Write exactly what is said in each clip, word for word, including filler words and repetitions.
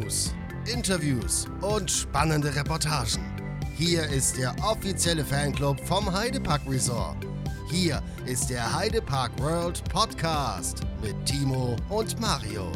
News, Interviews und spannende Reportagen. Hier ist der offizielle Fanclub vom Heidepark Resort. Hier ist der Heidepark World Podcast mit Timo und Mario.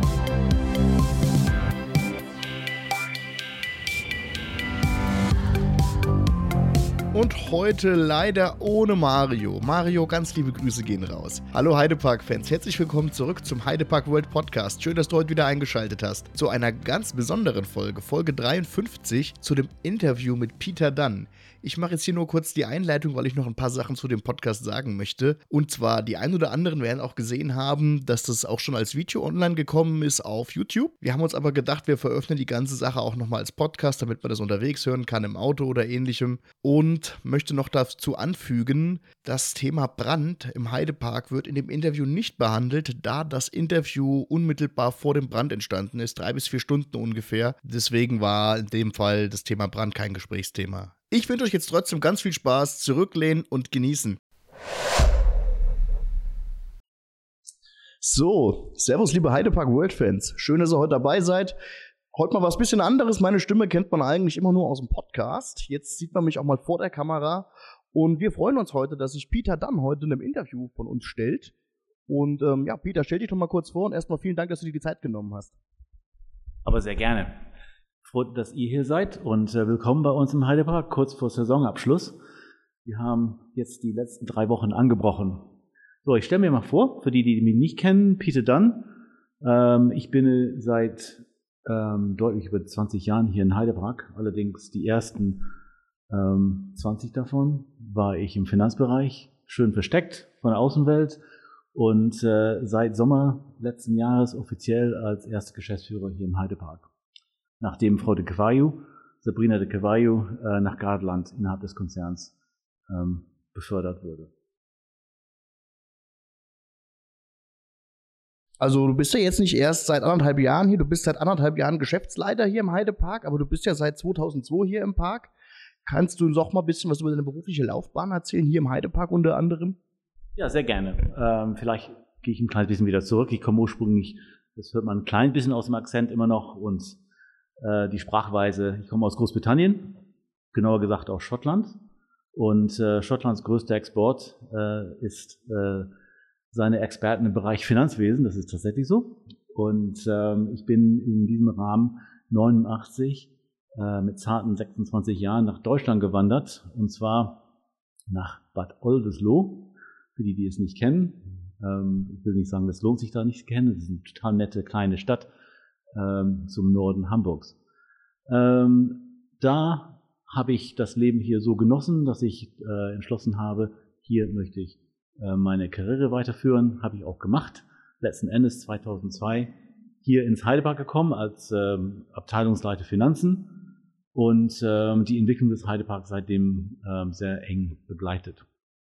Und heute leider ohne Mario. Mario, ganz liebe Grüße gehen raus. Hallo Heidepark-Fans, herzlich willkommen zurück zum Heidepark World Podcast. Schön, dass du heute wieder eingeschaltet hast. Zu einer ganz besonderen Folge, Folge dreiundfünfzig, zu dem Interview mit Peter Dunn. Ich mache jetzt hier nur kurz die Einleitung, weil ich noch ein paar Sachen zu dem Podcast sagen möchte. Und zwar, die ein oder anderen werden auch gesehen haben, dass das auch schon als Video online gekommen ist auf YouTube. Wir haben uns aber gedacht, wir veröffentlichen die ganze Sache auch nochmal als Podcast, damit man das unterwegs hören kann, im Auto oder ähnlichem. Und möchte noch dazu anfügen, das Thema Brand im Heidepark wird in dem Interview nicht behandelt, da das Interview unmittelbar vor dem Brand entstanden ist, drei bis vier Stunden ungefähr. Deswegen war in dem Fall das Thema Brand kein Gesprächsthema. Ich wünsche euch jetzt trotzdem ganz viel Spaß, zurücklehnen und genießen. So, servus liebe Heidepark World Fans. Schön, dass ihr heute dabei seid. Heute mal was bisschen anderes. Meine Stimme kennt man eigentlich immer nur aus dem Podcast. Jetzt sieht man mich auch mal vor der Kamera. Und wir freuen uns heute, dass sich Peter Dunn heute in einem Interview von uns stellt. Und ähm, ja, Peter, stell dich doch mal kurz vor und erstmal vielen Dank, dass du dir die Zeit genommen hast. Aber sehr gerne. Freut, dass ihr hier seid und äh, willkommen bei uns im Heidepark, kurz vor Saisonabschluss. Wir haben jetzt die letzten drei Wochen angebrochen. So, ich stelle mir mal vor, für die, die mich nicht kennen, Peter Dunn. Ähm, ich bin seit ähm, deutlich über zwanzig Jahren hier in Heidepark. Allerdings die ersten ähm, zwanzig davon war ich im Finanzbereich, schön versteckt von der Außenwelt und äh, seit Sommer letzten Jahres offiziell als erster Geschäftsführer hier im Heidepark. Nachdem Frau de Cavallo, Sabrina de Cavallo, äh, nach Gardeland innerhalb des Konzerns ähm, befördert wurde. Also du bist ja jetzt nicht erst seit anderthalb Jahren hier, du bist seit anderthalb Jahren Geschäftsleiter hier im Heidepark, aber du bist ja seit zweitausendzwei hier im Park. Kannst du uns auch mal ein bisschen was über deine berufliche Laufbahn erzählen, hier im Heidepark unter anderem? Ja, sehr gerne. Ähm, vielleicht gehe ich ein kleines bisschen wieder zurück. Ich komme ursprünglich, das hört man ein klein bisschen aus dem Akzent immer noch, und die Sprachweise, ich komme aus Großbritannien, genauer gesagt aus Schottland, und äh, Schottlands größter Export äh, ist äh, seine Experten im Bereich Finanzwesen, das ist tatsächlich so, und ähm, ich bin in diesem Rahmen neunundachtzig äh, mit zarten sechsundzwanzig Jahren nach Deutschland gewandert, und zwar nach Bad Oldesloe, für die, die es nicht kennen. Ähm, ich will nicht sagen, das lohnt sich da nicht zu kennen, es ist eine total nette kleine Stadt zum Norden Hamburgs. Ähm, da habe ich das Leben hier so genossen, dass ich äh, entschlossen habe, hier möchte ich äh, meine Karriere weiterführen. Habe ich auch gemacht. Letzten Endes zweitausendzwei hier ins Heidepark gekommen als ähm, Abteilungsleiter Finanzen und ähm, die Entwicklung des Heideparks seitdem ähm, sehr eng begleitet.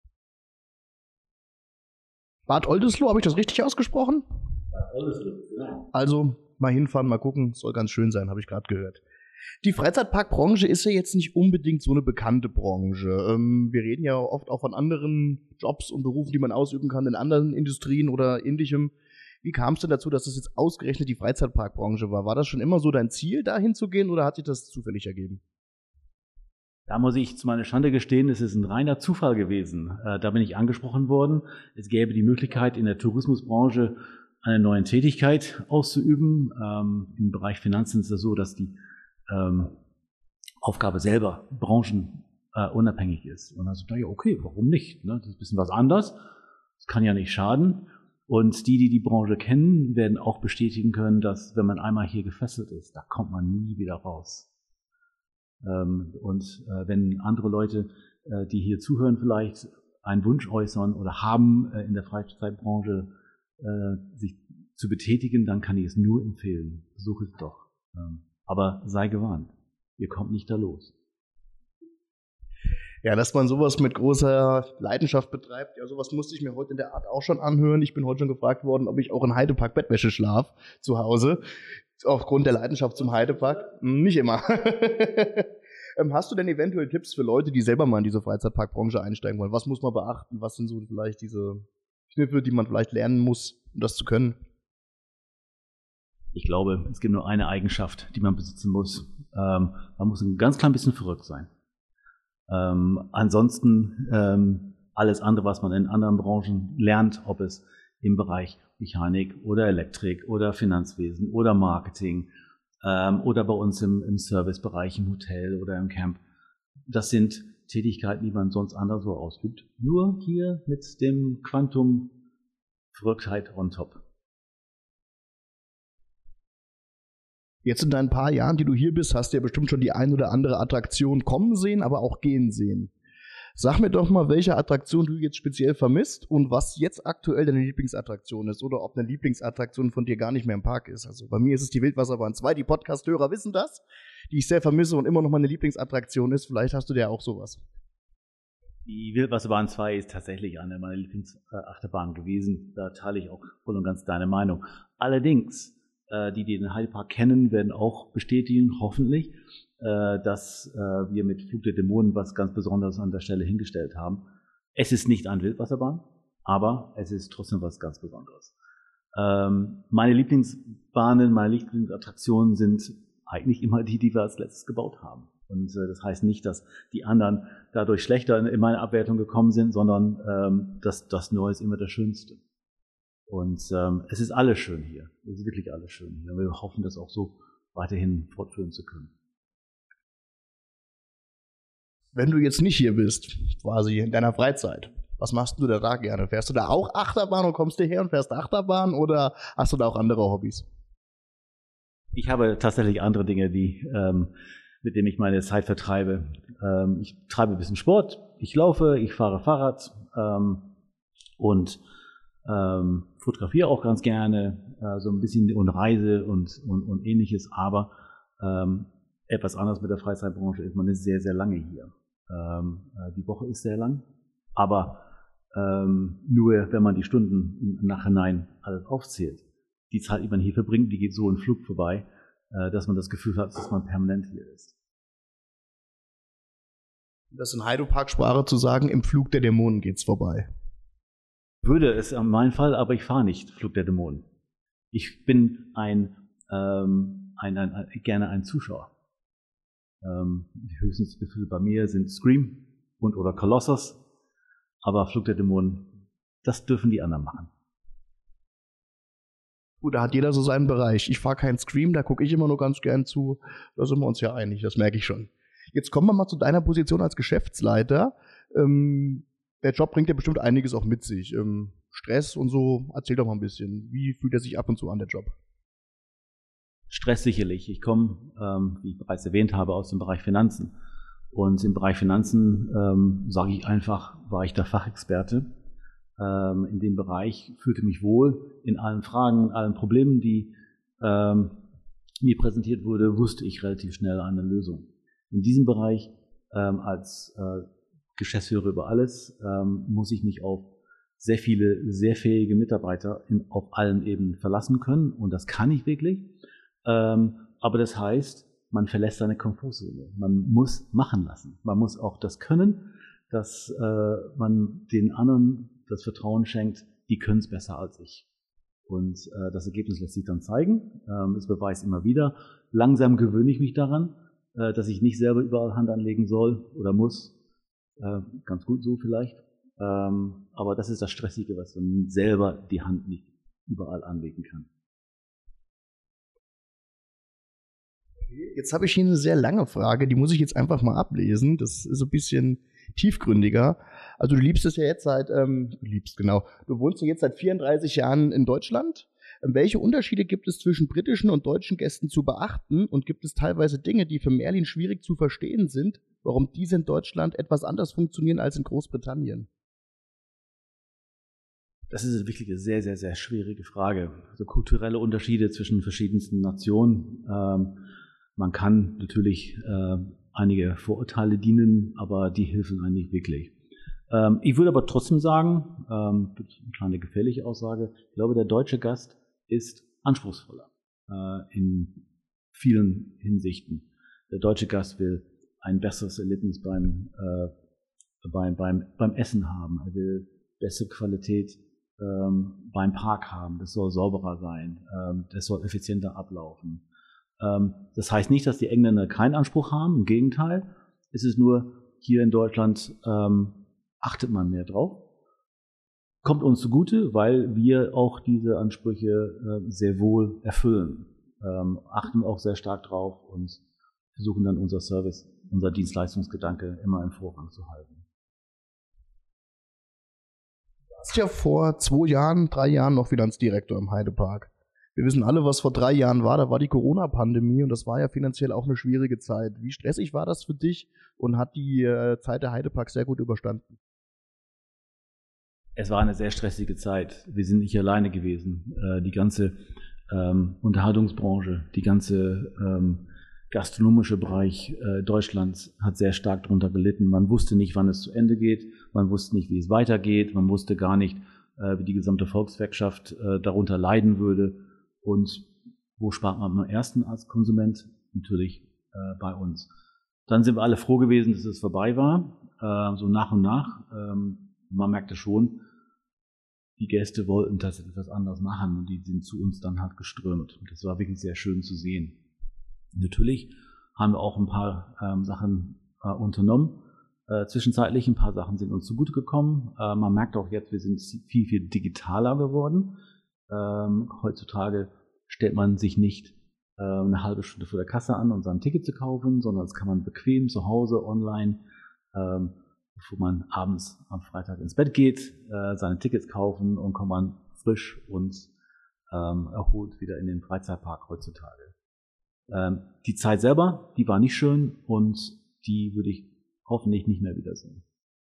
Bad Oldesloe, habe ich das richtig ausgesprochen? Bad Oldesloe, genau. Also mal hinfahren, mal gucken, soll ganz schön sein, habe ich gerade gehört. Die Freizeitparkbranche ist ja jetzt nicht unbedingt so eine bekannte Branche. Ähm, wir reden ja oft auch von anderen Jobs und Berufen, die man ausüben kann in anderen Industrien oder ähnlichem. Wie kam es denn dazu, dass das jetzt ausgerechnet die Freizeitparkbranche war? War das schon immer so dein Ziel, dahin zu gehen, oder hat sich das zufällig ergeben? Da muss ich zu meiner Schande gestehen, es ist ein reiner Zufall gewesen. Äh, da bin ich angesprochen worden. Es gäbe die Möglichkeit, in der Tourismusbranche eine neue Tätigkeit auszuüben. Ähm, im Bereich Finanzen ist es so, dass die ähm, Aufgabe selber branchenunabhängig äh, ist. Und dann so, ja, okay, warum nicht? Ne? Das ist ein bisschen was anderes. Das kann ja nicht schaden. Und die, die die Branche kennen, werden auch bestätigen können, dass wenn man einmal hier gefesselt ist, da kommt man nie wieder raus. Ähm, und äh, wenn andere Leute, äh, die hier zuhören, vielleicht einen Wunsch äußern oder haben äh, in der Freizeitbranche sich zu betätigen, dann kann ich es nur empfehlen. Versuch es doch. Aber sei gewarnt, ihr kommt nicht da los. Ja, dass man sowas mit großer Leidenschaft betreibt, ja, sowas musste ich mir heute in der Art auch schon anhören. Ich bin heute schon gefragt worden, ob ich auch in Heidepark Bettwäsche schlaf zu Hause, aufgrund der Leidenschaft zum Heidepark. Nicht immer. Hast du denn eventuell Tipps für Leute, die selber mal in diese Freizeitparkbranche einsteigen wollen? Was muss man beachten? Was sind so vielleicht diese Kniffe, die man vielleicht lernen muss, um das zu können? Ich glaube, es gibt nur eine Eigenschaft, die man besitzen muss. Ähm, man muss ein ganz klein bisschen verrückt sein. Ähm, ansonsten ähm, alles andere, was man in anderen Branchen lernt, ob es im Bereich Mechanik oder Elektrik oder Finanzwesen oder Marketing ähm, oder bei uns im, im Servicebereich, im Hotel oder im Camp, das sind Tätigkeiten, die man sonst anderswo ausübt. Nur hier mit dem Quantum Verrücktheit on top. Jetzt in deinen paar Jahren, die du hier bist, hast du ja bestimmt schon die ein oder andere Attraktion kommen sehen, aber auch gehen sehen. Sag mir doch mal, welche Attraktion du jetzt speziell vermisst und was jetzt aktuell deine Lieblingsattraktion ist oder ob eine Lieblingsattraktion von dir gar nicht mehr im Park ist. Also bei mir ist es die Wildwasserbahn zwei, die Podcast-Hörer wissen das, die ich sehr vermisse und immer noch meine Lieblingsattraktion ist. Vielleicht hast du ja auch sowas. Die Wildwasserbahn zwei ist tatsächlich eine meiner Lieblingsachterbahnen gewesen. Da teile ich auch voll und ganz deine Meinung. Allerdings, die, die den Heidepark kennen, werden auch bestätigen, hoffentlich, dass wir mit Flug der Dämonen was ganz Besonderes an der Stelle hingestellt haben. Es ist nicht eine Wildwasserbahn, aber es ist trotzdem was ganz Besonderes. Meine Lieblingsbahnen, meine Lieblingsattraktionen sind eigentlich immer die, die wir als letztes gebaut haben. Und das heißt nicht, dass die anderen dadurch schlechter in meine Abwertung gekommen sind, sondern dass das Neue ist immer das Schönste. Und ähm, es ist alles schön hier. Es ist wirklich alles schön hier. Wir hoffen, das auch so weiterhin fortführen zu können. Wenn du jetzt nicht hier bist, quasi in deiner Freizeit, was machst du da, da gerne? Fährst du da auch Achterbahn und kommst hierher und fährst Achterbahn oder hast du da auch andere Hobbys? Ich habe tatsächlich andere Dinge, die, ähm, mit denen ich meine Zeit vertreibe. Ähm, ich treibe ein bisschen Sport, ich laufe, ich fahre Fahrrad ähm, und Ähm, fotografiere auch ganz gerne, äh, so ein bisschen und Reise und, und, und ähnliches, aber ähm, etwas anderes mit der Freizeitbranche ist, man ist sehr, sehr lange hier. Ähm, äh, die Woche ist sehr lang, aber ähm, nur wenn man die Stunden im Nachhinein alles aufzählt, die Zeit, die man hier verbringt, die geht so im Flug vorbei, äh, dass man das Gefühl hat, dass man permanent hier ist. Das in Heidepark-Sprache zu sagen, im Flug der Dämonen geht's vorbei. Würde es in meinem Fall, aber ich fahre nicht Flug der Dämonen. Ich bin ein, ähm, ein, ein, ein gerne ein Zuschauer. Ähm, die höchsten Gefühle bei mir sind Scream und oder Colossus, aber Flug der Dämonen, das dürfen die anderen machen. Gut, da hat jeder so seinen Bereich. Ich fahre keinen Scream, da gucke ich immer nur ganz gern zu. Da sind wir uns ja einig, das merke ich schon. Jetzt kommen wir mal zu deiner Position als Geschäftsleiter. Ähm, Der Job bringt ja bestimmt einiges auch mit sich. Ähm, Stress und so. Erzähl doch mal ein bisschen. Wie fühlt er sich ab und zu an, der Job? Stress sicherlich. Ich komme, ähm, wie ich bereits erwähnt habe, aus dem Bereich Finanzen. Und im Bereich Finanzen, ähm, sage ich einfach, war ich der Fachexperte. Ähm, in dem Bereich fühlte mich wohl. In allen Fragen, allen Problemen, die ähm, mir präsentiert wurde, wusste ich relativ schnell eine Lösung. In diesem Bereich ähm, als äh, Geschäftsführer über alles, ähm, muss ich mich auf sehr viele, sehr fähige Mitarbeiter in, auf allen Ebenen verlassen können. Und das kann ich wirklich. Ähm, aber das heißt, man verlässt seine Komfortzone. Man muss machen lassen. Man muss auch das können, dass äh, man den anderen das Vertrauen schenkt, die können es besser als ich. Und äh, das Ergebnis lässt sich dann zeigen. Ähm, es beweist immer wieder. Langsam gewöhne ich mich daran, äh, dass ich nicht selber überall Hand anlegen soll oder muss. Äh, ganz gut so vielleicht. Ähm, aber das ist das Stressige, was man selber die Hand nicht überall anlegen kann. Jetzt habe ich hier eine sehr lange Frage, die muss ich jetzt einfach mal ablesen. Das ist so ein bisschen tiefgründiger. Also du liebst es ja jetzt seit, ähm, du liebst, genau, du wohnst ja jetzt seit vierunddreißig Jahren in Deutschland. Welche Unterschiede gibt es zwischen britischen und deutschen Gästen zu beachten? Und gibt es teilweise Dinge, die für Merlin schwierig zu verstehen sind, warum diese in Deutschland etwas anders funktionieren als in Großbritannien? Das ist wirklich eine sehr, sehr, sehr schwierige Frage. Also kulturelle Unterschiede zwischen verschiedensten Nationen. Ähm, man kann natürlich äh, einige Vorurteile dienen, aber die helfen eigentlich wirklich. Ähm, ich würde aber trotzdem sagen, ähm, eine kleine gefährliche Aussage, ich glaube, der deutsche Gast ist anspruchsvoller äh, in vielen Hinsichten. Der deutsche Gast will ein besseres Erlebnis beim, äh, beim, beim, beim Essen haben. Er will bessere Qualität ähm, beim Park haben. Das soll sauberer sein. Ähm, das soll effizienter ablaufen. Ähm, das heißt nicht, dass die Engländer keinen Anspruch haben. Im Gegenteil. Es ist nur, hier in Deutschland ähm, achtet man mehr drauf. Kommt uns zugute, weil wir auch diese Ansprüche äh, sehr wohl erfüllen. Ähm, achten auch sehr stark drauf und versuchen dann unser Service, unser Dienstleistungsgedanke immer im Vorrang zu halten. Du warst ja vor zwei Jahren, drei Jahren noch Finanzdirektor im Heidepark. Wir wissen alle, was vor drei Jahren war. Da war die Corona-Pandemie und das war ja finanziell auch eine schwierige Zeit. Wie stressig war das für dich und hat die äh, Zeit der Heidepark sehr gut überstanden? Es war eine sehr stressige Zeit. Wir sind nicht alleine gewesen. Äh, die ganze ähm, Unterhaltungsbranche, die ganze ähm, gastronomische Bereich äh, Deutschlands hat sehr stark darunter gelitten. Man wusste nicht, wann es zu Ende geht. Man wusste nicht, wie es weitergeht. Man wusste gar nicht, äh, wie die gesamte Volkswirtschaft äh, darunter leiden würde. Und wo spart man am ersten als Konsument? Natürlich äh, bei uns. Dann sind wir alle froh gewesen, dass es vorbei war, äh, so nach und nach. Ähm, man merkte schon, die Gäste wollten tatsächlich etwas anderes machen und die sind zu uns dann halt geströmt. Und das war wirklich sehr schön zu sehen. Natürlich haben wir auch ein paar ähm, Sachen äh, unternommen. Äh, zwischenzeitlich ein paar Sachen sind uns zugute gekommen. Äh, man merkt auch jetzt, wir sind viel, viel digitaler geworden. Ähm, heutzutage stellt man sich nicht äh, eine halbe Stunde vor der Kasse an, um sein Ticket zu kaufen, sondern das kann man bequem zu Hause online, ähm, bevor man abends am Freitag ins Bett geht, äh, seine Tickets kaufen und kommt man frisch und ähm, erholt wieder in den Freizeitpark heutzutage. Ähm, die Zeit selber, die war nicht schön und die würde ich hoffentlich nicht mehr wiedersehen.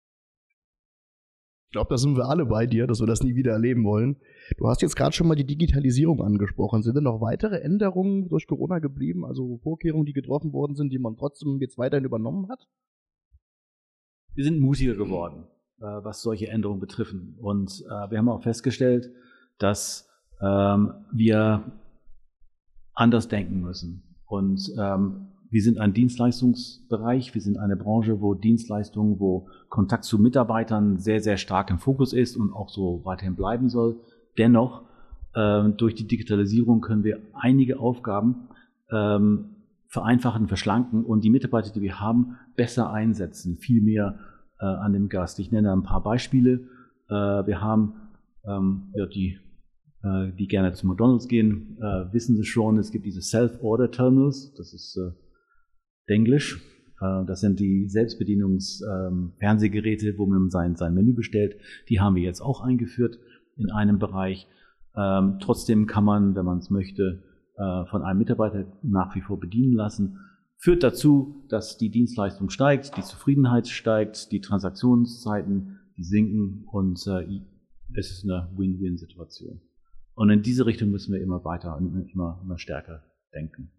Ich glaube, da sind wir alle bei dir, dass wir das nie wieder erleben wollen. Du hast jetzt gerade schon mal die Digitalisierung angesprochen. Sind denn noch weitere Änderungen durch Corona geblieben, also Vorkehrungen, die getroffen worden sind, die man trotzdem jetzt weiterhin übernommen hat? Wir sind mutiger geworden, äh, was solche Änderungen betreffen. Und äh, wir haben auch festgestellt, dass ähm, wir anders denken müssen. Und ähm, wir sind ein Dienstleistungsbereich, wir sind eine Branche, wo Dienstleistungen, wo Kontakt zu Mitarbeitern sehr, sehr stark im Fokus ist und auch so weiterhin bleiben soll. Dennoch, ähm, durch die Digitalisierung können wir einige Aufgaben ähm, vereinfachen, verschlanken und die Mitarbeiter, die wir haben, besser einsetzen, viel mehr äh, an den Gast. Ich nenne ein paar Beispiele. Äh, wir haben ähm, ja, die äh, die gerne zu McDonald's gehen, äh, wissen Sie schon, es gibt diese Self-Order-Terminals, das ist äh, Englisch. Äh, das sind die Selbstbedienungs-Fernsehgeräte, ähm, wo man sein, sein Menü bestellt. Die haben wir jetzt auch eingeführt in einem Bereich. Ähm, trotzdem kann man, wenn man es möchte, äh, von einem Mitarbeiter nach wie vor bedienen lassen. Führt dazu, dass die Dienstleistung steigt, die Zufriedenheit steigt, die Transaktionszeiten, die sinken und äh, es ist eine Win-Win-Situation. Und in diese Richtung müssen wir immer weiter und immer, immer stärker denken.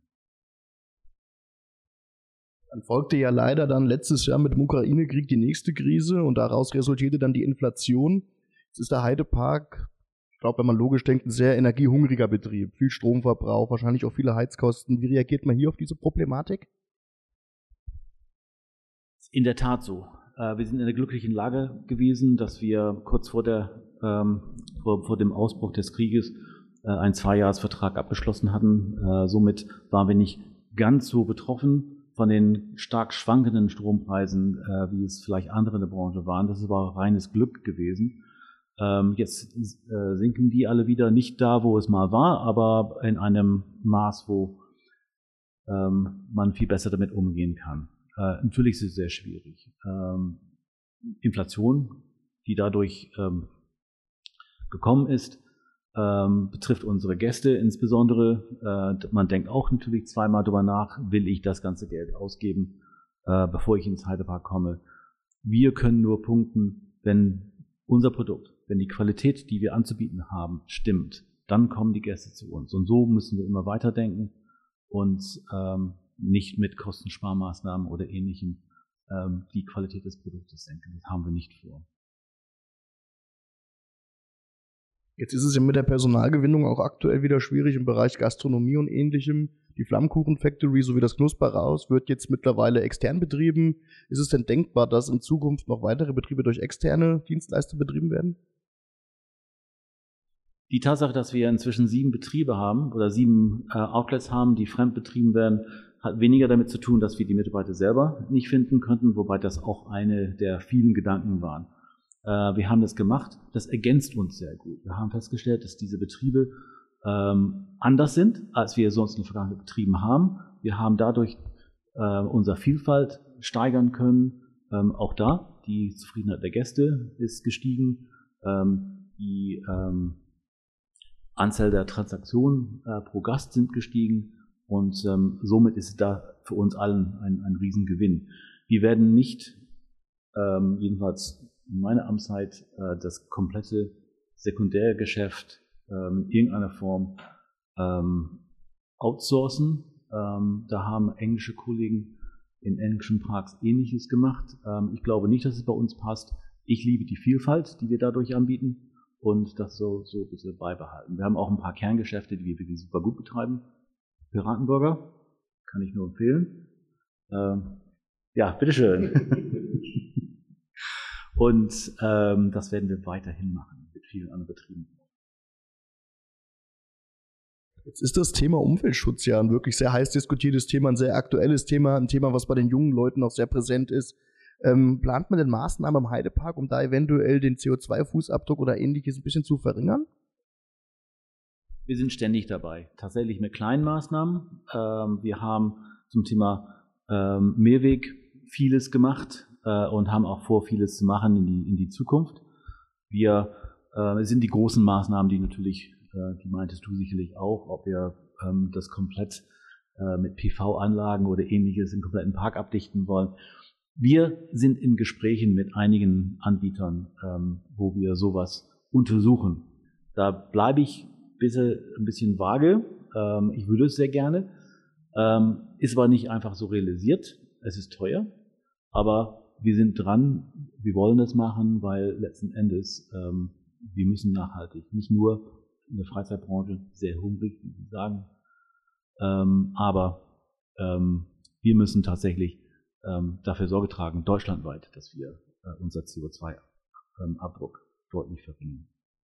Dann folgte ja leider dann letztes Jahr mit dem Ukraine-Krieg die nächste Krise und daraus resultierte dann die Inflation. Jetzt ist der Heidepark, ich glaube, wenn man logisch denkt, ein sehr energiehungriger Betrieb. Viel Stromverbrauch, wahrscheinlich auch viele Heizkosten. Wie reagiert man hier auf diese Problematik? In der Tat so. Wir sind in der glücklichen Lage gewesen, dass wir kurz vor, der, ähm, vor, vor dem Ausbruch des Krieges äh, einen Zweijahresvertrag abgeschlossen hatten. Äh, somit waren wir nicht ganz so betroffen von den stark schwankenden Strompreisen, äh, wie es vielleicht andere in der Branche waren. Das ist aber reines Glück gewesen. Ähm, jetzt äh, sinken die alle wieder nicht da, wo es mal war, aber in einem Maß, wo ähm, man viel besser damit umgehen kann. Äh, natürlich ist es sehr schwierig. Ähm, Inflation, die dadurch ähm, gekommen ist, ähm, betrifft unsere Gäste insbesondere. Äh, man denkt auch natürlich zweimal darüber nach, will ich das ganze Geld ausgeben, äh, bevor ich ins Heidepark komme. Wir können nur punkten, wenn unser Produkt, wenn die Qualität, die wir anzubieten haben, stimmt, dann kommen die Gäste zu uns. Und so müssen wir immer weiterdenken und ähm, nicht mit Kostensparmaßnahmen oder Ähnlichem ähm, die Qualität des Produktes senken. Das haben wir nicht vor. Jetzt ist es ja mit der Personalgewinnung auch aktuell wieder schwierig im Bereich Gastronomie und Ähnlichem. Die Flammkuchen Factory sowie das Knusperhaus wird jetzt mittlerweile extern betrieben. Ist es denn denkbar, dass in Zukunft noch weitere Betriebe durch externe Dienstleister betrieben werden? Die Tatsache, dass wir inzwischen sieben Betriebe haben oder sieben äh, Outlets haben, die fremdbetrieben werden, hat weniger damit zu tun, dass wir die Mitarbeiter selber nicht finden könnten, wobei das auch eine der vielen Gedanken waren. Äh, wir haben das gemacht, das ergänzt uns sehr gut. Wir haben festgestellt, dass diese Betriebe ähm, anders sind, als wir sonst in der Vergangenheit betrieben haben. Wir haben dadurch äh, unsere Vielfalt steigern können. Ähm, auch da, die Zufriedenheit der Gäste ist gestiegen. Ähm, die ähm, Anzahl der Transaktionen äh, pro Gast sind gestiegen. Und ähm, somit ist da für uns allen ein, ein Riesengewinn. Wir werden nicht, ähm, jedenfalls in meiner Amtszeit, äh, das komplette Sekundärgeschäft ähm, in irgendeiner Form ähm, outsourcen. Ähm, da haben englische Kollegen in englischen Parks Ähnliches gemacht. Ähm, ich glaube nicht, dass es bei uns passt. Ich liebe die Vielfalt, die wir dadurch anbieten und das so, so ein bisschen beibehalten. Wir haben auch ein paar Kerngeschäfte, die wir wirklich super gut betreiben. Piratenburger, kann ich nur empfehlen. Ähm, ja, bitteschön. Und ähm, das werden wir weiterhin machen mit vielen anderen Betrieben. Jetzt ist das Thema Umweltschutz ja ein wirklich sehr heiß diskutiertes Thema, ein sehr aktuelles Thema, ein Thema, was bei den jungen Leuten auch sehr präsent ist. Ähm, plant man denn Maßnahmen im Heidepark, um da eventuell den C O zwei Fußabdruck oder Ähnliches ein bisschen zu verringern? Wir sind ständig dabei, tatsächlich mit kleinen Maßnahmen. Ähm, wir haben zum Thema ähm, Mehrweg vieles gemacht äh, und haben auch vor, vieles zu machen in die, in die Zukunft. Wir äh, sind die großen Maßnahmen, die natürlich, äh, die meintest du sicherlich auch, ob wir ähm, das komplett äh, mit P V-Anlagen oder Ähnliches im kompletten Park abdichten wollen. Wir sind in Gesprächen mit einigen Anbietern, ähm, wo wir sowas untersuchen. Da bleibe ich bisschen, ein bisschen vage. Ähm, ich würde es sehr gerne. Ähm, ist aber nicht einfach so realisiert. Es ist teuer. Aber wir sind dran. Wir wollen das machen, weil letzten Endes ähm, wir müssen nachhaltig. Nicht nur in der Freizeitbranche sehr hungrig, wie Sie sagen. Ähm, aber ähm, wir müssen tatsächlich ähm, dafür Sorge tragen, deutschlandweit, dass wir äh, unser C O zwei Abdruck deutlich verringern.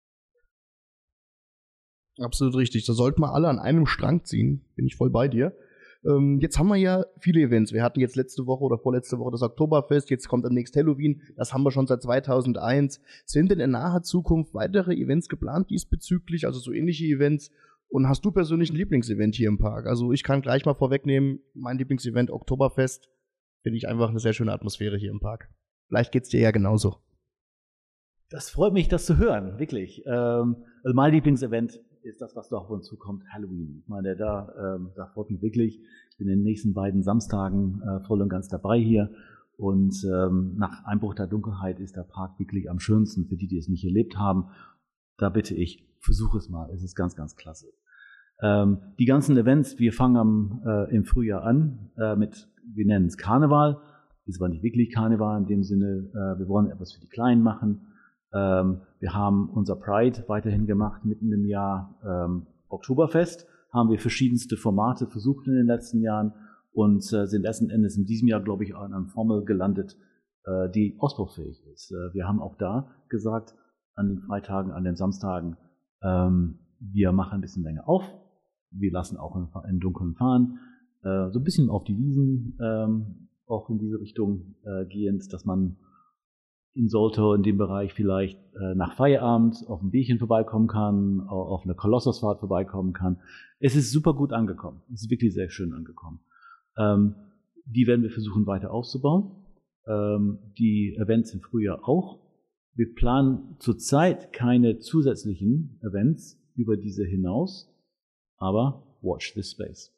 Absolut richtig. Da sollten wir alle an einem Strang ziehen. Bin ich voll bei dir. Ähm, jetzt haben wir ja viele Events. Wir hatten jetzt letzte Woche oder vorletzte Woche das Oktoberfest. Jetzt kommt demnächst Halloween. Das haben wir schon seit zweitausendeins. Sind denn in naher Zukunft weitere Events geplant diesbezüglich? Also so ähnliche Events? Und hast du persönlich ein Lieblingsevent hier im Park? Also ich kann gleich mal vorwegnehmen, mein Lieblingsevent Oktoberfest. Finde ich einfach eine sehr schöne Atmosphäre hier im Park. Vielleicht geht's dir ja genauso. Das freut mich, das zu hören, wirklich. Ähm, also mein Lieblingsevent ist das, was da auf uns zukommt, Halloween. Ich meine, da, ähm, da freut mich wirklich. Ich bin in den nächsten beiden Samstagen äh, voll und ganz dabei hier. Und ähm, nach Einbruch der Dunkelheit ist der Park wirklich am schönsten. Für die, die es nicht erlebt haben, da bitte ich, versuche es mal. Es ist ganz, ganz klasse. Ähm, die ganzen Events, wir fangen am, äh, im Frühjahr an äh, mit, wir nennen es Karneval. Ist aber nicht wirklich Karneval in dem Sinne. Äh, wir wollen etwas für die Kleinen machen. Ähm, wir haben unser Pride weiterhin gemacht, mitten im Jahr ähm, Oktoberfest, haben wir verschiedenste Formate versucht in den letzten Jahren und äh, sind letzten Endes in diesem Jahr, glaube ich, an einer Formel gelandet, äh, die ausbaufähig ist. Äh, wir haben auch da gesagt, an den Freitagen, an den Samstagen, ähm, wir machen ein bisschen länger auf, wir lassen auch in, in Dunkeln fahren, äh, so ein bisschen auf die Wiesen, ähm, auch in diese Richtung äh, gehend, dass man in Soltau in dem Bereich vielleicht äh, nach Feierabend auf ein Bierchen vorbeikommen kann, auf eine Kolossusfahrt vorbeikommen kann. Es ist super gut angekommen. Es ist wirklich sehr schön angekommen. Ähm, die werden wir versuchen weiter aufzubauen. Ähm, die Events im Frühjahr auch. Wir planen zurzeit keine zusätzlichen Events über diese hinaus, aber watch this space.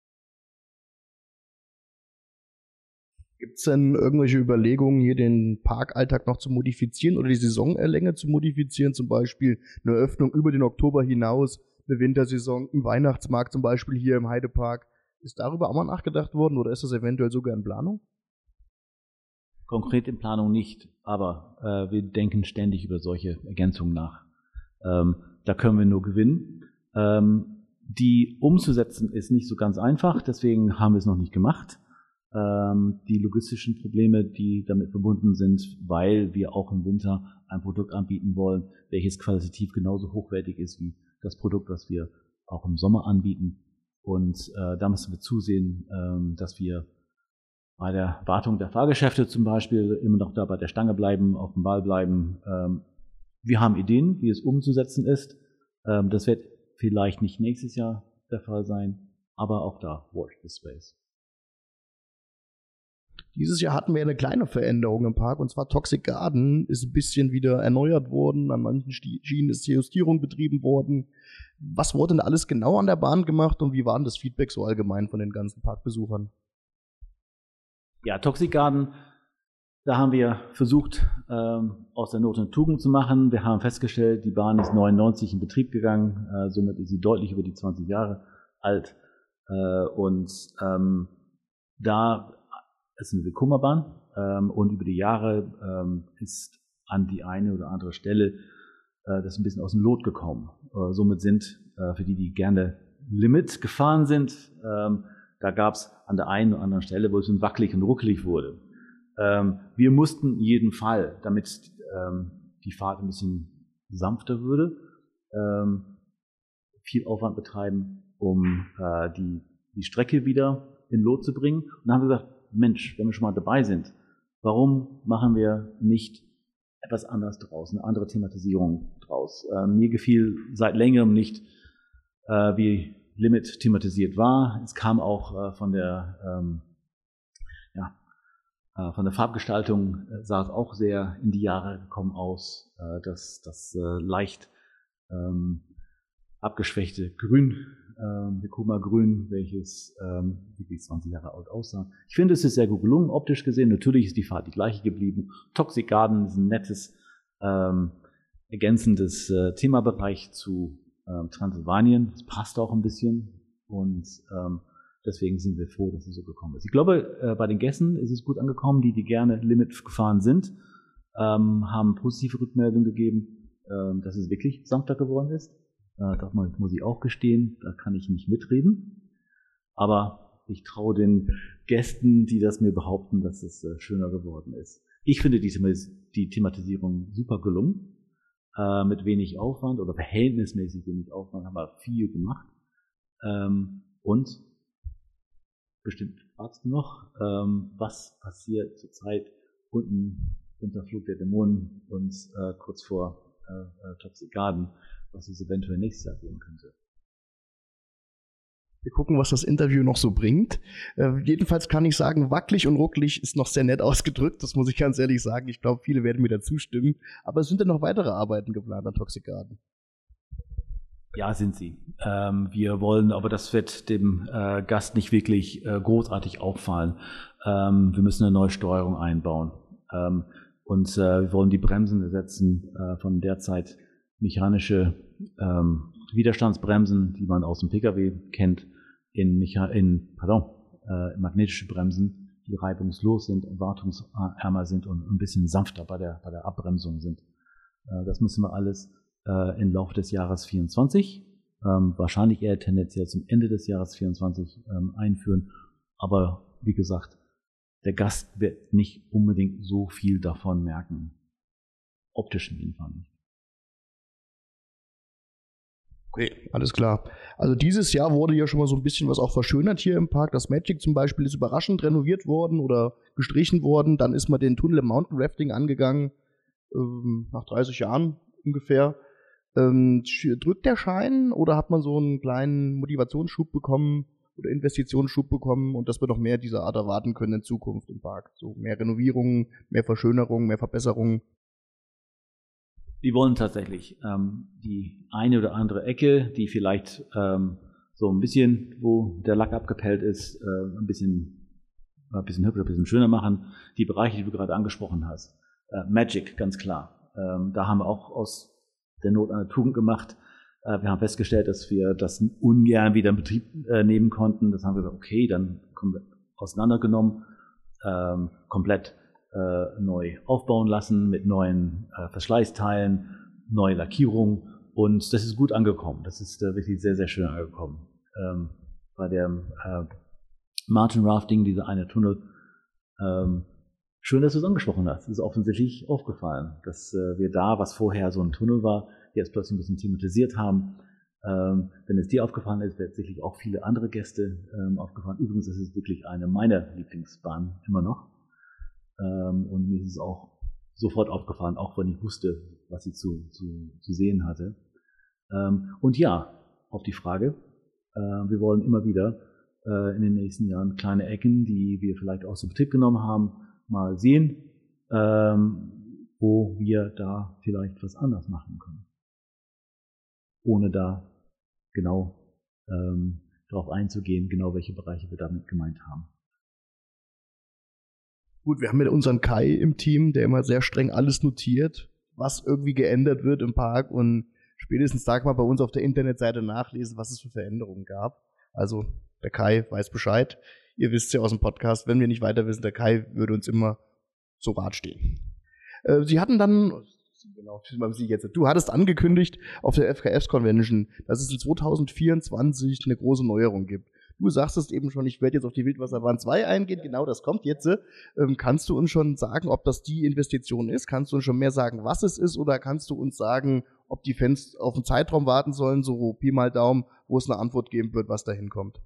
Gibt es denn irgendwelche Überlegungen, hier den Parkalltag noch zu modifizieren oder die Saisonlänge zu modifizieren? Zum Beispiel eine Öffnung über den Oktober hinaus, eine Wintersaison, ein Weihnachtsmarkt zum Beispiel hier im Heidepark. Ist darüber auch mal nachgedacht worden oder ist das eventuell sogar in Planung? Konkret in Planung nicht, aber äh, wir denken ständig über solche Ergänzungen nach. Ähm, da können wir nur gewinnen. Ähm, die umzusetzen ist nicht so ganz einfach, deswegen haben wir es noch nicht gemacht. ähm, die logistischen Probleme, die damit verbunden sind, weil wir auch im Winter ein Produkt anbieten wollen, welches qualitativ genauso hochwertig ist wie das Produkt, was wir auch im Sommer anbieten. Und äh, da müssen wir zusehen, ähm, dass wir bei der Wartung der Fahrgeschäfte zum Beispiel immer noch da bei der Stange bleiben, auf dem Ball bleiben. Ähm, wir haben Ideen, wie es umzusetzen ist. Ähm, das wird vielleicht nicht nächstes Jahr der Fall sein, aber auch da, watch the space. Dieses Jahr hatten wir eine kleine Veränderung im Park, und zwar Toxic Garden ist ein bisschen wieder erneuert worden, an manchen Schienen ist Justierung betrieben worden. Was wurde denn alles genau an der Bahn gemacht und wie war denn das Feedback so allgemein von den ganzen Parkbesuchern? Ja, Toxic Garden, da haben wir versucht, ähm, aus der Not eine Tugend zu machen. Wir haben festgestellt, die Bahn ist neunundneunzig in Betrieb gegangen, äh, somit ist sie deutlich über die zwanzig Jahre alt. Äh, und ähm, da ist eine Willkommenbahn ähm, und über die Jahre ähm, ist an die eine oder andere Stelle äh, das ein bisschen aus dem Lot gekommen. Äh, somit sind, äh, für die, die gerne Limit gefahren sind, ähm, da gab es an der einen oder anderen Stelle, wo es so wackelig und ruckelig wurde. Ähm, wir mussten in jedem Fall, damit ähm, die Fahrt ein bisschen sanfter würde, ähm, viel Aufwand betreiben, um äh, die, die Strecke wieder in Lot zu bringen. Und dann haben wir gesagt, Mensch, wenn wir schon mal dabei sind, warum machen wir nicht etwas anderes draus, eine andere Thematisierung draus? Äh, mir gefiel seit längerem nicht, äh, wie Limit thematisiert war. Es kam auch äh, von der ähm, ja, äh, von der Farbgestaltung äh, sah es auch sehr in die Jahre gekommen aus. Äh, das das äh, leicht ähm, abgeschwächte Grün, äh, Vekoma Grün, welches ähm, wirklich zwanzig Jahre alt aussah. Ich finde, es ist sehr gut gelungen, optisch gesehen. Natürlich ist die Fahrt die gleiche geblieben. Toxic Garden ist ein nettes, ähm, ergänzendes äh, Themabereich zu ähm, Transsilvanien. Das passt auch ein bisschen und ähm, deswegen sind wir froh, dass es so gekommen ist. Ich glaube, äh, bei den Gästen ist es gut angekommen, die, die gerne Limit gefahren sind, ähm, haben positive Rückmeldungen gegeben, ähm, dass es wirklich sanfter geworden ist. Äh, das muss ich auch gestehen, da kann ich nicht mitreden. Aber ich traue den Gästen, die das mir behaupten, dass es äh, schöner geworden ist. Ich finde die, die Thematisierung super gelungen, äh, mit wenig Aufwand oder verhältnismäßig wenig Aufwand, haben wir viel gemacht. Ähm, und bestimmt fragst du noch, ähm, was passiert zurzeit unten unter Flug der Dämonen und äh, kurz vor äh, Toxic Garden, was es eventuell nächstes Jahr geben könnte. Wir gucken, was das Interview noch so bringt. Äh, jedenfalls kann ich sagen, wackelig und ruckelig ist noch sehr nett ausgedrückt, das muss ich ganz ehrlich sagen. Ich glaube, viele werden mir da zustimmen. Aber es sind ja noch weitere Arbeiten geplant an Toxic Garden. Ja, sind sie. Ähm, wir wollen, aber das wird dem äh, Gast nicht wirklich äh, großartig auffallen. Ähm, wir müssen eine neue Steuerung einbauen. Ähm, und äh, wir wollen die Bremsen ersetzen äh, von derzeit mechanische ähm, Widerstandsbremsen, die man aus dem Pkw kennt, in, Mecha- in pardon, äh, magnetische Bremsen, die reibungslos sind, wartungsärmer sind und ein bisschen sanfter bei der, bei der Abbremsung sind. Äh, das müssen wir alles äh, im Laufe des Jahres vierundzwanzig, ähm, wahrscheinlich eher tendenziell zum Ende des Jahres vierundzwanzig ähm, einführen. Aber wie gesagt, der Gast wird nicht unbedingt so viel davon merken. Optisch in jedem Fall nicht. Okay, alles klar. Also dieses Jahr wurde ja schon mal so ein bisschen was auch verschönert hier im Park. Das Magic zum Beispiel ist überraschend renoviert worden oder gestrichen worden. Dann ist man den Tunnel im Mountain Rafting angegangen, ähm, nach dreißig Jahren ungefähr. Ähm, drückt der Schein oder hat man so einen kleinen Motivationsschub bekommen oder Investitionsschub bekommen und dass wir noch mehr dieser Art erwarten können in Zukunft im Park? So mehr Renovierungen, mehr Verschönerungen, mehr Verbesserungen. Wir wollen tatsächlich ähm, die eine oder andere Ecke, die vielleicht ähm, so ein bisschen, wo der Lack abgepellt ist, äh, ein bisschen, ein bisschen hübscher, ein bisschen schöner machen. Die Bereiche, die du gerade angesprochen hast. Äh, Magic, ganz klar. Ähm, da haben wir auch aus der Not eine Tugend gemacht. Äh, wir haben festgestellt, dass wir das ungern wieder in Betrieb äh, nehmen konnten. Das haben wir gesagt, okay, dann kommen wir auseinandergenommen, ähm, komplett Äh, neu aufbauen lassen mit neuen äh, Verschleißteilen, neue Lackierung und das ist gut angekommen. Das ist äh, wirklich sehr, sehr schön angekommen. Ähm, bei der äh, Mountain Rafting, dieser eine Tunnel. Ähm, schön, dass du es angesprochen hast. Es ist offensichtlich aufgefallen, dass äh, wir da, was vorher so ein Tunnel war, jetzt plötzlich ein bisschen thematisiert haben. Ähm, wenn es dir aufgefallen ist, wird sicherlich auch viele andere Gäste ähm, aufgefallen. Übrigens ist es wirklich eine meiner Lieblingsbahnen immer noch. Ähm, und mir ist es auch sofort aufgefallen, auch wenn ich wusste, was ich zu, zu, zu sehen hatte. Ähm, und ja, auf die Frage, äh, wir wollen immer wieder äh, in den nächsten Jahren kleine Ecken, die wir vielleicht aus dem Betrieb genommen haben, mal sehen, ähm, wo wir da vielleicht was anders machen können. Ohne da genau ähm, darauf einzugehen, genau welche Bereiche wir damit gemeint haben. Gut, wir haben ja unseren Kai im Team, der immer sehr streng alles notiert, was irgendwie geändert wird im Park und spätestens sag mal bei uns auf der Internetseite nachlesen, was es für Veränderungen gab. Also der Kai weiß Bescheid. Ihr wisst ja aus dem Podcast, wenn wir nicht weiter wissen, der Kai würde uns immer zu Rat stehen. Äh, Sie hatten dann, genau, jetzt, du hattest angekündigt auf der F K Fs-Convention, dass es in zwanzig vierundzwanzig eine große Neuerung gibt. Du sagst es eben schon, ich werde jetzt auf die Wildwasserbahn zwei eingehen, genau das kommt jetzt. Ähm, kannst du uns schon sagen, ob das die Investition ist? Kannst du uns schon mehr sagen, was es ist? Oder kannst du uns sagen, ob die Fans auf einen Zeitraum warten sollen, so Pi mal Daumen, wo es eine Antwort geben wird, was da hinkommt?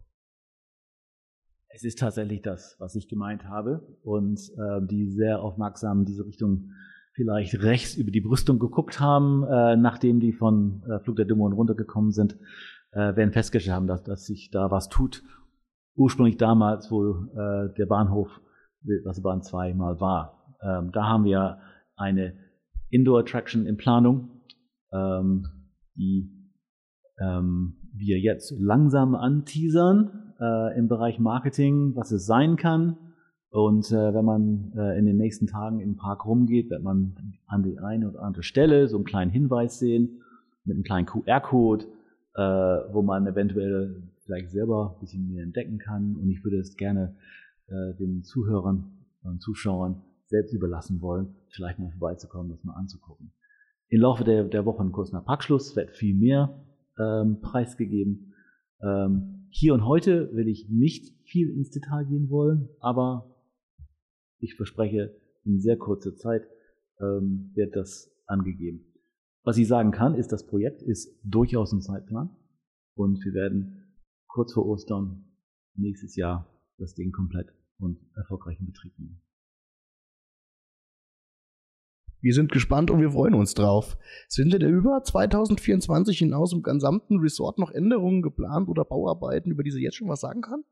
Es ist tatsächlich das, was ich gemeint habe. Und äh, die sehr aufmerksam in diese Richtung vielleicht rechts über die Brüstung geguckt haben, äh, nachdem die von äh, Flug der Dämonen runtergekommen sind, äh, werden festgestellt haben, dass, dass sich da was tut. Ursprünglich damals, wo äh, der Bahnhof Wildwasserbahn zwei mal war. Ähm, da haben wir eine Indoor-Attraction in Planung, ähm, die ähm, wir jetzt langsam anteasern äh, im Bereich Marketing, was es sein kann. Und äh, wenn man äh, in den nächsten Tagen im Park rumgeht, wird man an die eine oder andere Stelle so einen kleinen Hinweis sehen mit einem kleinen Q R-Code, äh, wo man eventuell vielleicht selber ein bisschen mehr entdecken kann. Und ich würde es gerne äh, den Zuhörern und Zuschauern selbst überlassen wollen, vielleicht mal vorbeizukommen, das mal anzugucken. Im Laufe der, der Wochen kurz nach Parkschluss wird viel mehr ähm, preisgegeben. Ähm, hier und heute will ich nicht viel ins Detail gehen wollen, aber ich verspreche, in sehr kurzer Zeit ähm, wird das angegeben. Was ich sagen kann, ist, das Projekt ist durchaus im Zeitplan und wir werden kurz vor Ostern nächstes Jahr das Ding komplett und erfolgreich in Betrieb nehmen. Wir sind gespannt und wir freuen uns drauf. Sind denn über zwanzig vierundzwanzig hinaus im gesamten Resort noch Änderungen geplant oder Bauarbeiten, über die Sie jetzt schon was sagen kann?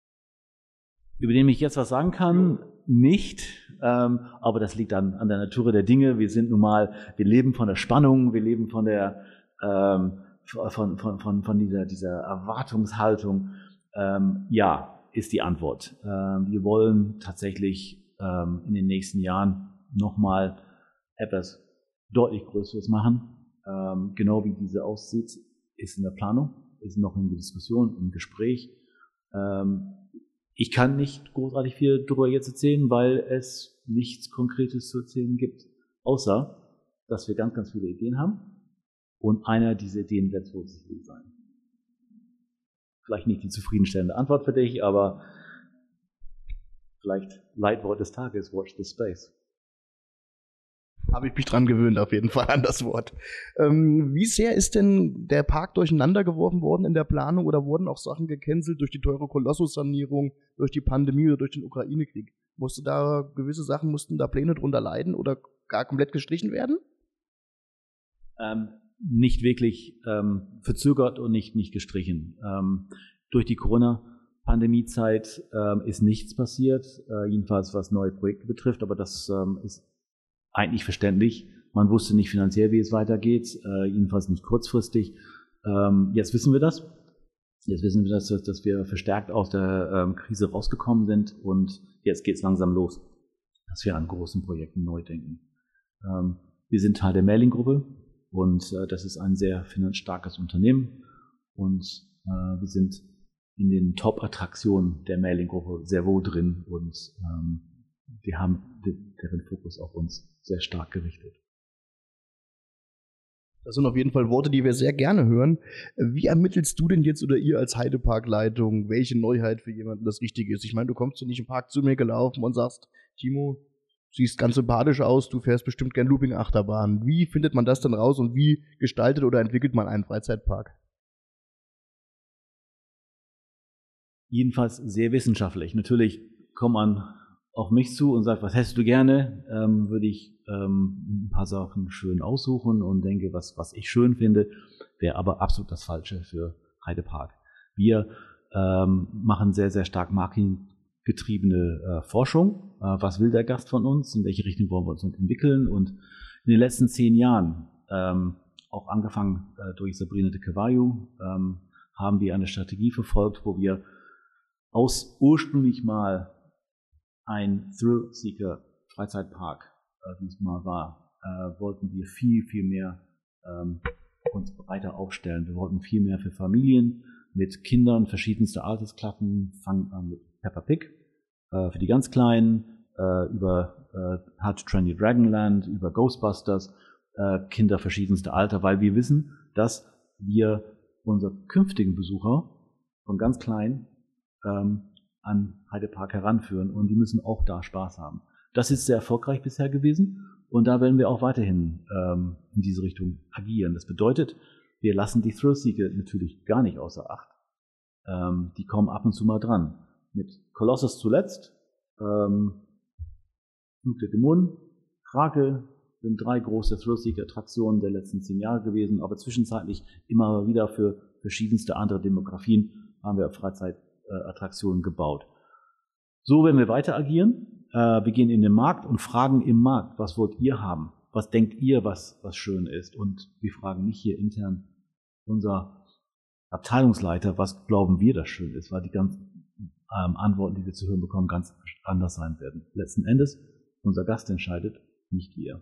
Über den ich jetzt was sagen kann, nicht, ähm, aber das liegt dann an der Natur der Dinge. Wir sind nun mal, wir leben von der Spannung, wir leben von der, ähm, von, von, von, von dieser, dieser Erwartungshaltung. Ähm, ja, ist die Antwort. Ähm, wir wollen tatsächlich ähm, in den nächsten Jahren nochmal etwas deutlich Größeres machen. Ähm, genau wie diese aussieht, ist in der Planung, ist noch in der Diskussion, im Gespräch. Ähm, Ich kann nicht großartig viel darüber jetzt erzählen, weil es nichts Konkretes zu erzählen gibt, außer, dass wir ganz, ganz viele Ideen haben und einer dieser Ideen wird wohl sicherlich sein. Vielleicht nicht die zufriedenstellende Antwort für dich, aber vielleicht Leitwort des Tages, watch the space. Habe ich mich dran gewöhnt, auf jeden Fall an das Wort. Ähm, wie sehr ist denn der Park durcheinander geworfen worden in der Planung oder wurden auch Sachen gecancelt durch die teure Kolossus-Sanierung, durch die Pandemie oder durch den Ukraine-Krieg? Musste da gewisse Sachen, mussten da Pläne drunter leiden oder gar komplett gestrichen werden? Ähm, nicht wirklich ähm, verzögert und nicht, nicht gestrichen. Ähm, durch die Corona-Pandemie-Zeit ähm, ist nichts passiert, äh, jedenfalls was neue Projekte betrifft, aber das ähm, ist eigentlich verständlich. Man wusste nicht finanziell, wie es weitergeht, äh, jedenfalls nicht kurzfristig. Ähm, jetzt wissen wir das. Jetzt wissen wir, dass, dass wir verstärkt aus der ähm, Krise rausgekommen sind und jetzt geht es langsam los, dass wir an großen Projekten neu denken. Ähm, wir sind Teil der Mailing-Gruppe und äh, das ist ein sehr finanzstarkes Unternehmen und äh, wir sind in den Top-Attraktionen der Mailing-Gruppe sehr wohl drin und ähm, wir haben deren Fokus auf uns sehr stark gerichtet. Das sind auf jeden Fall Worte, die wir sehr gerne hören. Wie ermittelst du denn jetzt oder ihr als Heidepark-Leitung, welche Neuheit für jemanden das Richtige ist? Ich meine, du kommst ja nicht im Park zu mir gelaufen und sagst, Timo, siehst ganz sympathisch aus, du fährst bestimmt gern Looping-Achterbahn. Wie findet man das dann raus und wie gestaltet oder entwickelt man einen Freizeitpark? Jedenfalls sehr wissenschaftlich. Natürlich kommt man auf mich zu und sagt, was hättest du gerne, ähm, würde ich ähm, ein paar Sachen schön aussuchen und denke, was, was ich schön finde, wäre aber absolut das Falsche für Heidepark. Wir ähm, machen sehr, sehr stark marketinggetriebene äh, Forschung. Äh, was will der Gast von uns? In welche Richtung wollen wir uns entwickeln? Und in den letzten zehn Jahren, ähm, auch angefangen äh, durch Sabrina de Carvalho, ähm, haben wir eine Strategie verfolgt, wo wir aus ursprünglich mal ein Thrill-Seeker-Freizeitpark, äh, wie es mal war, äh, wollten wir viel, viel mehr ähm, uns breiter aufstellen. Wir wollten viel mehr für Familien mit Kindern verschiedenster Altersklassen, fangen an mit Peppa Pig, äh, für die ganz Kleinen, äh, über äh, How to Train Your Dragonland, über Ghostbusters, äh, Kinder verschiedenster Alter, weil wir wissen, dass wir unsere künftigen Besucher von ganz klein ähm, an Heidepark heranführen und die müssen auch da Spaß haben. Das ist sehr erfolgreich bisher gewesen und da werden wir auch weiterhin ähm, in diese Richtung agieren. Das bedeutet, wir lassen die Thrill-Seeker natürlich gar nicht außer Acht. Ähm, die kommen ab und zu mal dran. Mit Colossus zuletzt, ähm, Flug der Dämonen, Krake, sind drei große Thrill-Seeker-Attraktionen der letzten zehn Jahre gewesen, aber zwischenzeitlich immer wieder für verschiedenste andere Demografien haben wir Freizeit Attraktionen gebaut. So werden wir weiter agieren. Wir gehen in den Markt und fragen im Markt, was wollt ihr haben? Was denkt ihr, was, was schön ist? Und wir fragen nicht hier intern unser Abteilungsleiter, was glauben wir, das schön ist, weil die ganzen ähm, Antworten, die wir zu hören bekommen, ganz anders sein werden. Letzten Endes, unser Gast entscheidet, nicht wir.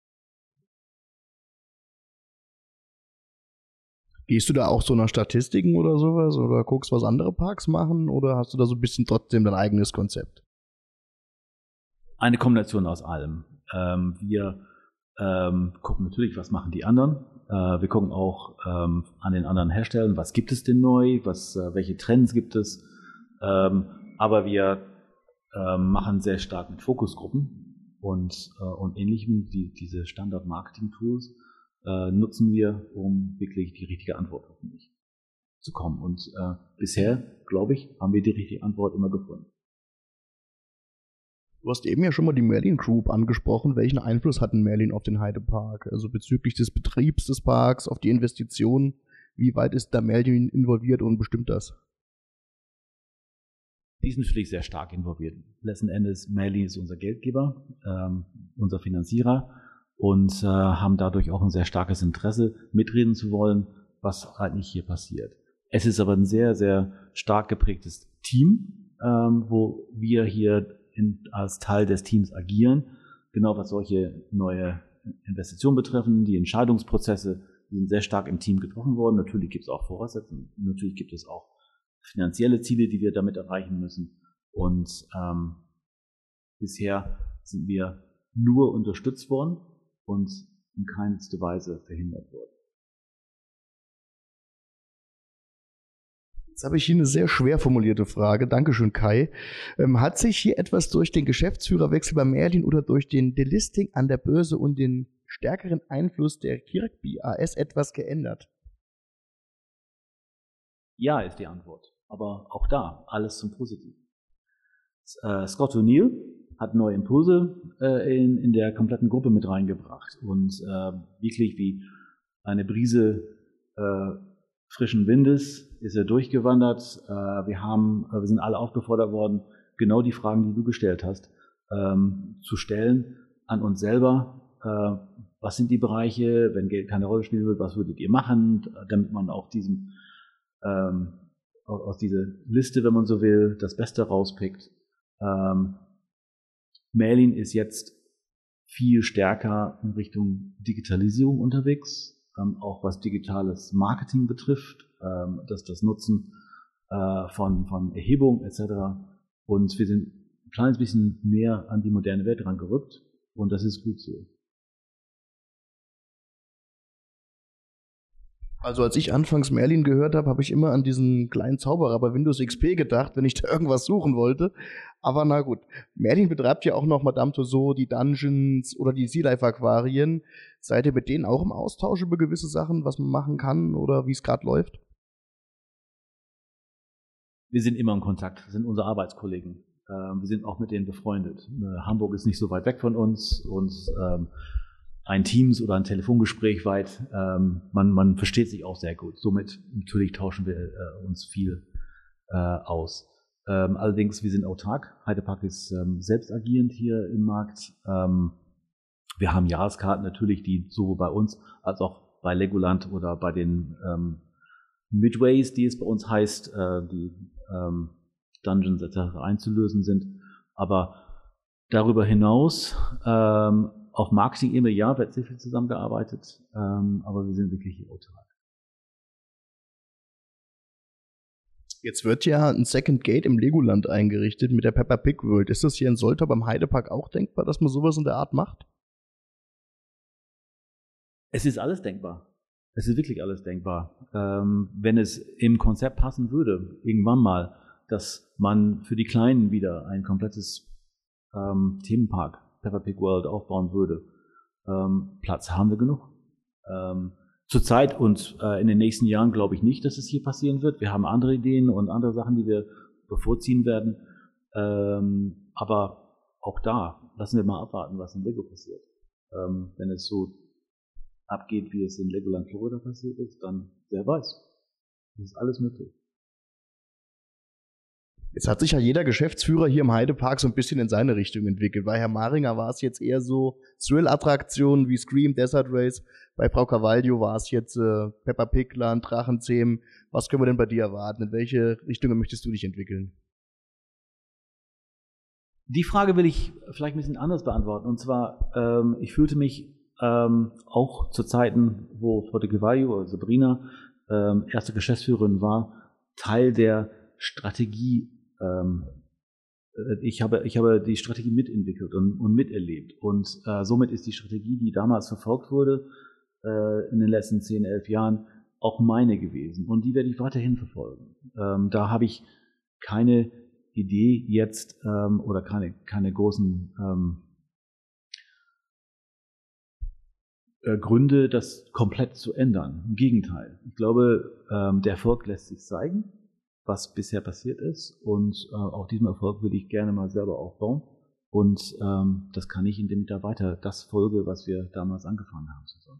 Gehst du da auch so nach Statistiken oder sowas oder guckst, was andere Parks machen oder hast du da so ein bisschen trotzdem dein eigenes Konzept? Eine Kombination aus allem. Ähm, wir ähm, gucken natürlich, was machen die anderen. Äh, wir gucken auch ähm, an den anderen Herstellern, was gibt es denn neu, was, äh, welche Trends gibt es. Ähm, aber wir äh, machen sehr stark mit Fokusgruppen und, äh, und ähnlichem, die, diese Standard-Marketing-Tools. Äh, nutzen wir, um wirklich die richtige Antwort hoffentlich zu kommen. Und äh, bisher, glaube ich, haben wir die richtige Antwort immer gefunden. Du hast eben ja schon mal die Merlin Group angesprochen. Welchen Einfluss hat denn Merlin auf den Heidepark? Also bezüglich des Betriebs des Parks, auf die Investitionen. Wie weit ist da Merlin involviert und bestimmt das? Die sind natürlich sehr stark involviert. Letzten Endes, Merlin ist unser Geldgeber, ähm, unser Finanzierer. Und äh, haben dadurch auch ein sehr starkes Interesse, mitreden zu wollen, was eigentlich hier passiert. Es ist aber ein sehr, sehr stark geprägtes Team, ähm, wo wir hier in, als Teil des Teams agieren, genau was solche neue Investitionen betreffen. Die Entscheidungsprozesse die sind sehr stark im Team getroffen worden. Natürlich gibt es auch Voraussetzungen, natürlich gibt es auch finanzielle Ziele, die wir damit erreichen müssen. Und ähm, bisher sind wir nur unterstützt worden und in keinster Weise verhindert worden. Jetzt habe ich hier eine sehr schwer formulierte Frage. Dankeschön, Kai. Ähm, hat sich hier etwas durch den Geschäftsführerwechsel bei Merlin oder durch den Delisting an der Börse und den stärkeren Einfluss der Kirkby A S etwas geändert? Ja, ist die Antwort. Aber auch da, alles zum Positiven. Äh, Scott O'Neill hat neue Impulse äh, in, in der kompletten Gruppe mit reingebracht und äh, wirklich wie eine Brise äh, frischen Windes ist er durchgewandert. Äh, wir haben, äh, wir sind alle aufgefordert worden, genau die Fragen, die du gestellt hast, ähm, zu stellen an uns selber. Äh, was sind die Bereiche, wenn Geld keine Rolle spielen wird, was würdet ihr machen, damit man auch diesem ähm, aus dieser Liste, wenn man so will, das Beste rauspickt. Ähm, Merlin ist jetzt viel stärker in Richtung Digitalisierung unterwegs, ähm, auch was digitales Marketing betrifft, ähm, das, das Nutzen äh, von, von Erhebung et cetera. Und wir sind ein kleines bisschen mehr an die moderne Welt rangerückt und das ist gut so. Also als ich anfangs Merlin gehört habe, habe ich immer an diesen kleinen Zauberer bei Windows X P gedacht, wenn ich da irgendwas suchen wollte. Aber na gut, Merlin betreibt ja auch noch Madame Tussauds, die Dungeons oder die Sea Life Aquarien. Seid ihr mit denen auch im Austausch über gewisse Sachen, was man machen kann oder wie es gerade läuft? Wir sind immer in Kontakt, das sind unsere Arbeitskollegen. Ähm, wir sind auch mit denen befreundet. Äh, Hamburg ist nicht so weit weg von uns und ähm, ein Teams- oder ein Telefongespräch weit. Ähm, man, man versteht sich auch sehr gut. Somit natürlich tauschen wir äh, uns viel äh, aus. Ähm, allerdings, wir sind autark. Heidepark ist ähm, selbst agierend hier im Markt. Ähm, wir haben Jahreskarten natürlich, die sowohl bei uns als auch bei Legoland oder bei den ähm, Midways, die es bei uns heißt, äh, die ähm, Dungeons et cetera einzulösen sind. Aber darüber hinaus ähm, auf Marketing-Ebene, ja, wird sehr viel zusammengearbeitet, ähm, aber wir sind wirklich hier autark. Jetzt wird ja ein Second Gate im Legoland eingerichtet mit der Peppa Pig World. Ist das hier in Soltau beim Heidepark auch denkbar, dass man sowas in der Art macht? Es ist alles denkbar. Es ist wirklich alles denkbar. Ähm, wenn es im Konzept passen würde, irgendwann mal, dass man für die Kleinen wieder ein komplettes ähm, Themenpark Peppa Pig World aufbauen würde. Ähm, Platz haben wir genug. Ähm, Zurzeit und äh, in den nächsten Jahren glaube ich nicht, dass es hier passieren wird. Wir haben andere Ideen und andere Sachen, die wir bevorziehen werden. Ähm, aber auch da lassen wir mal abwarten, was in Lego passiert. Ähm, wenn es so abgeht, wie es in Legoland Florida passiert ist, dann wer weiß. Das ist alles möglich. Jetzt hat sich ja jeder Geschäftsführer hier im Heidepark so ein bisschen in seine Richtung entwickelt. Bei Herrn Maringer war es jetzt eher so Thrill-Attraktionen wie Scream, Desert Race. Bei Frau Carvalho war es jetzt äh, Peppa Pig Land, Drachenzähmen. Was können wir denn bei dir erwarten? In welche Richtungen möchtest du dich entwickeln? Die Frage will ich vielleicht ein bisschen anders beantworten. Und zwar, ähm, ich fühlte mich ähm, auch zu Zeiten, wo Frau de Carvalho, oder Sabrina, ähm, erste Geschäftsführerin war, Teil der Strategie. Ähm, ich habe, ich habe die Strategie mitentwickelt und, und miterlebt. Und äh, somit ist die Strategie, die damals verfolgt wurde, äh, in den letzten zehn, elf Jahren, auch meine gewesen. Und die werde ich weiterhin verfolgen. Ähm, da habe ich keine Idee jetzt ähm, oder keine, keine großen ähm, äh, Gründe, das komplett zu ändern. Im Gegenteil. Ich glaube, ähm, der Erfolg lässt sich zeigen, was bisher passiert ist. Und äh, auch diesen Erfolg will ich gerne mal selber aufbauen. Und ähm, das kann ich, indem ich da weiter das folge, was wir damals angefangen haben zusammen.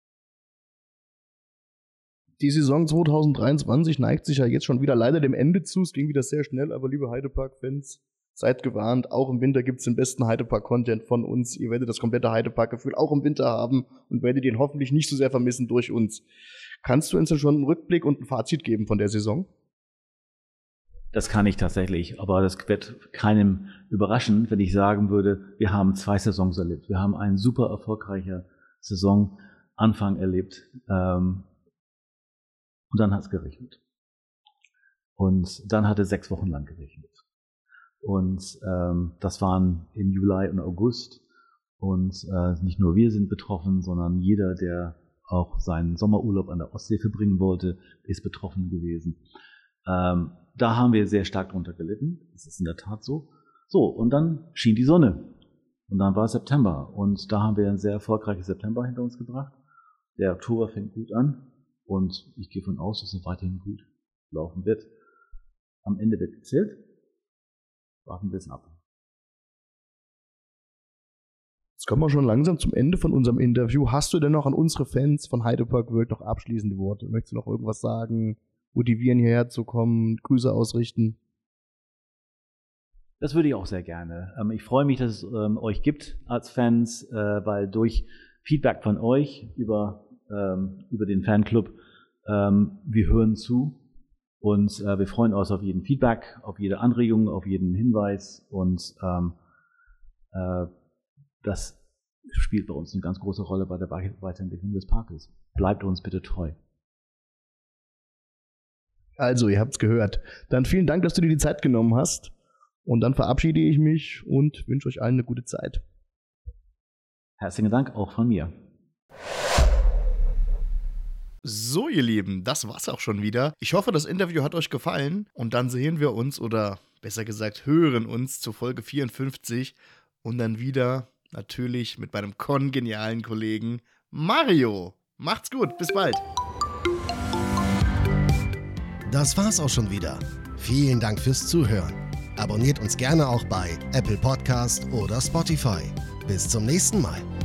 Die Saison zwanzig dreiundzwanzig neigt sich ja jetzt schon wieder leider dem Ende zu. Es ging wieder sehr schnell, aber liebe Heidepark-Fans, seid gewarnt. Auch im Winter gibt es den besten Heidepark-Content von uns. Ihr werdet das komplette Heidepark-Gefühl auch im Winter haben und werdet ihn hoffentlich nicht so sehr vermissen durch uns. Kannst du uns denn schon einen Rückblick und ein Fazit geben von der Saison? Das kann ich tatsächlich, aber das wird keinem überraschen, wenn ich sagen würde, wir haben zwei Saisons erlebt. Wir haben einen super erfolgreicher Saisonanfang erlebt. Ähm, und dann hat es geregnet. Und dann hat es sechs Wochen lang geregnet. Und ähm, das waren im Juli und August. Und äh, nicht nur wir sind betroffen, sondern jeder, der auch seinen Sommerurlaub an der Ostsee verbringen wollte, ist betroffen gewesen. Ähm, da haben wir sehr stark drunter gelitten. Das ist in der Tat so. So, und dann schien die Sonne. Und dann war es September. Und da haben wir ein sehr erfolgreiches September hinter uns gebracht. Der Oktober fängt gut an. Und ich gehe davon aus, dass es weiterhin gut laufen wird. Am Ende wird gezählt. Warten wir ein bisschen ab. Jetzt kommen wir schon langsam zum Ende von unserem Interview. Hast du denn noch an unsere Fans von Heidepark World noch abschließende Worte? Möchtest du noch irgendwas sagen? Motivieren, hierher zu kommen, Grüße ausrichten? Das würde ich auch sehr gerne. Ähm, ich freue mich, dass es ähm, euch gibt als Fans, äh, weil durch Feedback von euch über, ähm, über den Fanclub, ähm, wir hören zu und äh, wir freuen uns auf jeden Feedback, auf jede Anregung, auf jeden Hinweis und ähm, äh, das spielt bei uns eine ganz große Rolle bei der Weiterentwicklung des Parkes. Bleibt uns bitte treu. Also, ihr habt's gehört. Dann vielen Dank, dass du dir die Zeit genommen hast. Und dann verabschiede ich mich und wünsche euch allen eine gute Zeit. Herzlichen Dank auch von mir. So, ihr Lieben, das war's auch schon wieder. Ich hoffe, das Interview hat euch gefallen und dann sehen wir uns oder besser gesagt hören uns zur Folge vierundfünfzig und dann wieder natürlich mit meinem kongenialen Kollegen Mario. Macht's gut, bis bald. Das war's auch schon wieder. Vielen Dank fürs Zuhören. Abonniert uns gerne auch bei Apple Podcast oder Spotify. Bis zum nächsten Mal.